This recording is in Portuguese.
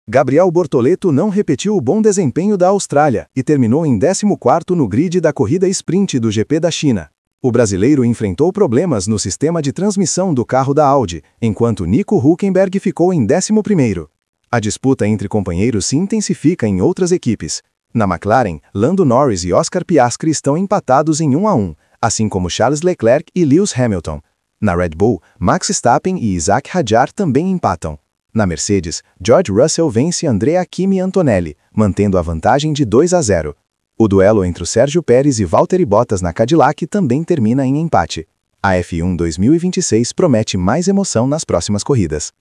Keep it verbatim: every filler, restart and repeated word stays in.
Gabriel Bortoleto não repetiu o bom desempenho da Austrália e terminou em décimo quarto no grid da corrida sprint do G P da China. O brasileiro enfrentou problemas no sistema de transmissão do carro da Audi, enquanto Nico Hülkenberg ficou em décimo primeiro. A disputa entre companheiros se intensifica em outras equipes. Na McLaren, Lando Norris e Oscar Piastri estão empatados em um a um, assim como Charles Leclerc e Lewis Hamilton. Na Red Bull, Max Verstappen e Isaac Hadjar também empatam. Na Mercedes, George Russell vence Andrea Kimi Antonelli, mantendo a vantagem de dois a zero. O duelo entre o Sérgio Pérez e Valtteri Bottas na Cadillac também termina em empate. A F um dois mil e vinte e seis promete mais emoção nas próximas corridas.